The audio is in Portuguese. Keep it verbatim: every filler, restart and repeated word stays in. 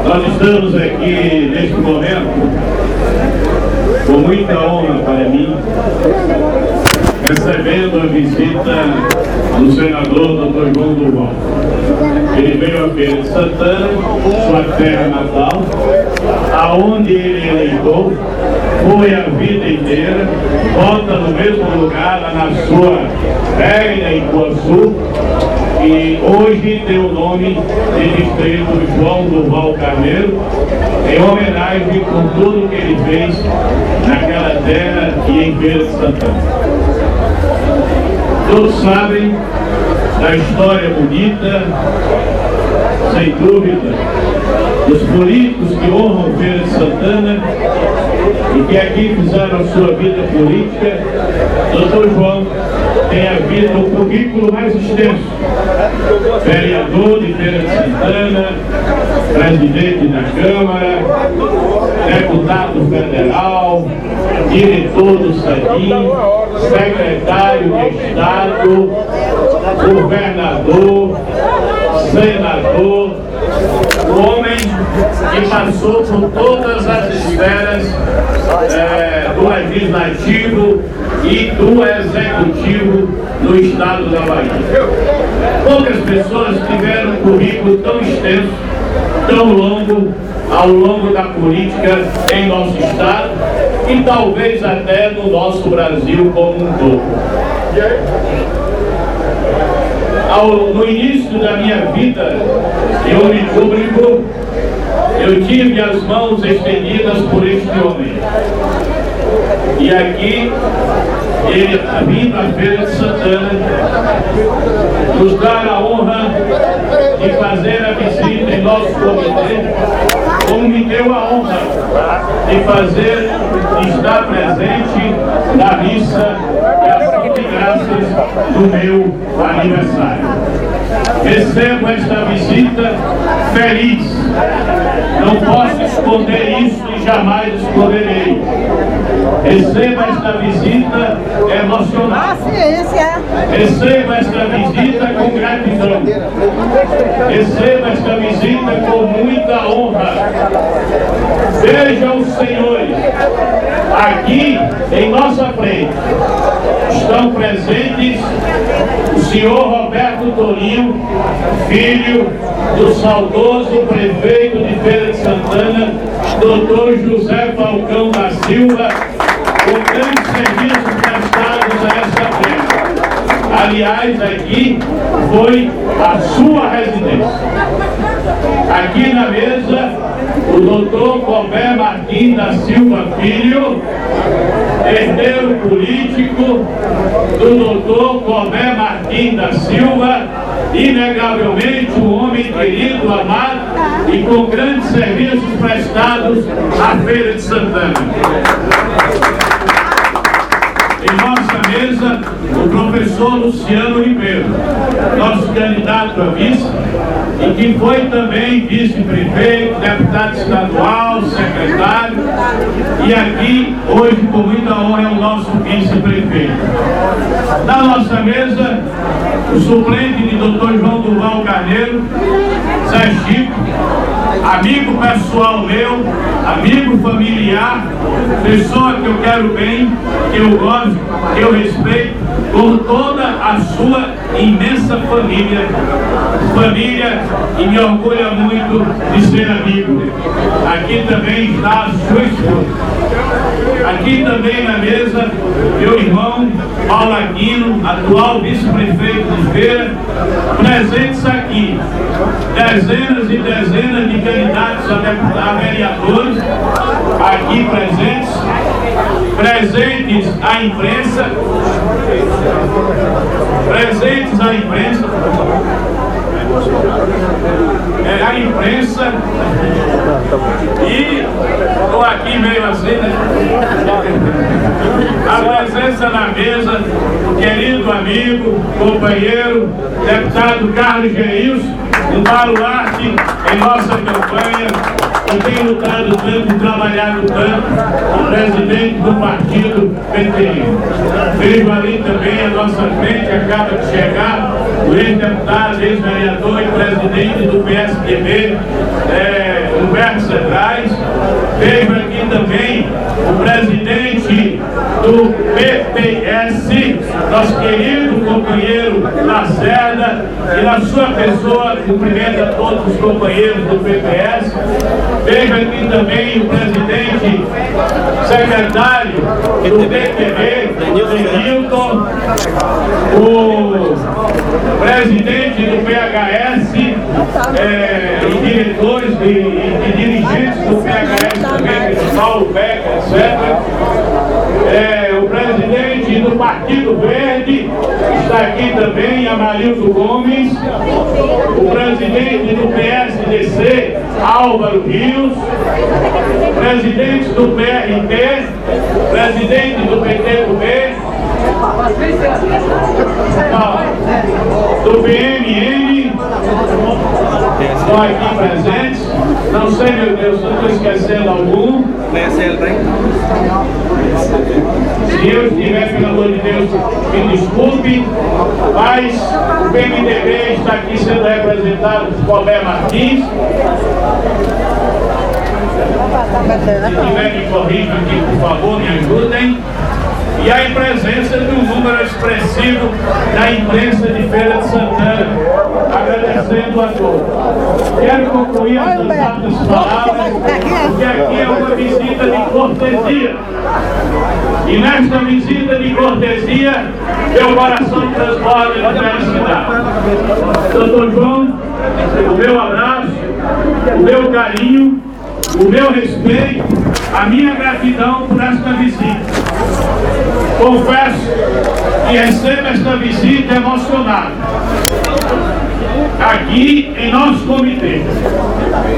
Nós estamos aqui neste momento com muita honra para mim, recebendo a visita do senador doutor João Durval. Ele veio a Feira de Santana, sua terra natal, aonde ele eleitou, foi a vida inteira, volta no mesmo lugar, lá na sua velha Ipuaçu, e hoje tem o nome de distrito João Durval Carneiro, em homenagem com tudo que ele fez naquela terra e em Feira de Santana. Todos sabem da história bonita, sem dúvida, dos políticos que honram Feira de Santana e que aqui fizeram a sua vida política. doutor João tem a vida, o currículo mais extenso. Vereador de Feira de Santana, presidente da Câmara, deputado federal, diretor do SADIM, secretário de Estado, governador, senador, o homem que passou por todas as esferas é, do legislativo e do executivo no estado da Bahia. Poucas pessoas tiveram um currículo tão extenso, tão longo, ao longo da política em nosso estado e talvez até no nosso Brasil como um todo. Ao, no início da minha vida de homem público, eu tive as mãos estendidas por este homem. E aqui, ele vindo à Feira de Santana, nos dar a honra de fazer a visita em nosso comitê, como me deu a honra de fazer, de estar presente na missa e ação de graças do meu aniversário. Recebo esta visita feliz. Não posso esconder isso e jamais esconderei. Recebo esta visita emocionada. Recebo esta visita com gratidão. Recebo esta visita com muita honra. Vejam os senhores, aqui em nossa frente estão presentes o senhor Roberto Torinho, filho do saudoso prefeito de Feira de Santana, doutor José Falcão da Silva, com grandes serviços prestados a esta terra. Aliás, aqui foi a sua residência. Aqui na mesa, o doutor Cobé Martins da Silva Filho, herdeiro político do doutor Cobé Martins da Silva, inegavelmente um homem querido, amado e com grandes serviços prestados à Feira de Santana. Em nossa mesa, o professor Luciano Ribeiro, nosso candidato a vice, e que foi também vice-prefeito, deputado estadual, secretário, e aqui, hoje, com muita honra, é o nosso vice-prefeito. Na nossa mesa, o suplente de doutor João Durval Carneiro, Zé Chico, amigo pessoal meu, amigo familiar, pessoa que eu quero bem, que eu gosto, que eu respeito, com toda a sua imensa família, família, e me orgulha muito de ser amigo. Aqui também está a sua esposa. Aqui também na mesa, meu irmão Paulo Aquino, atual vice-prefeito de Feira, presentes aqui, dezenas e dezenas de candidatos a deputados, a vereadores, aqui presentes, presentes à imprensa, presentes à imprensa, é, a imprensa, e estou aqui meio assim, né? A presença na mesa, querido amigo, companheiro, deputado Carlos Geilson, um baluarte em nossa campanha, que tem lutado tanto e trabalhado tanto, o presidente do partido P T I. Vejo ali também a nossa frente, acaba de chegar, o ex-deputado, ex-vereador e presidente do P S D B, é, Roberto Cedrais. Vejo aqui também o presidente do P P S, nosso querido companheiro Lacerda, e na sua pessoa cumprimenta todos os companheiros do P P S. Vejo aqui também o presidente secretário do P T B, Denilton, o presidente do P H S, é, e diretores e, e dirigentes do P H S também, Paulo Becker, etcétera. É, o presidente do Partido Verde está aqui também, Amarildo Gomes. O presidente do P S D C, Álvaro Rios. Presidente do P R T, presidente do P T do B, do P M M, estão aqui presentes. Não sei, meu Deus, se eu estou esquecendo algum. Se eu estiver, pelo amor de Deus, me desculpe, mas o P M D B está aqui sendo representado por Roberto Martins. Se tiver, me corrijam aqui, por favor, me ajudem. E a presença de um número expressivo da imprensa de Feira de Santana, agradecendo a todos. Quero concluir essas rápidas palavras, porque aqui é uma visita de cortesia. E nesta visita de cortesia, meu coração transborda de felicidade. doutor João, o meu abraço, o meu carinho, o meu respeito, a minha gratidão por esta visita. Confesso que recebo esta visita emocionado aqui em nosso comitê.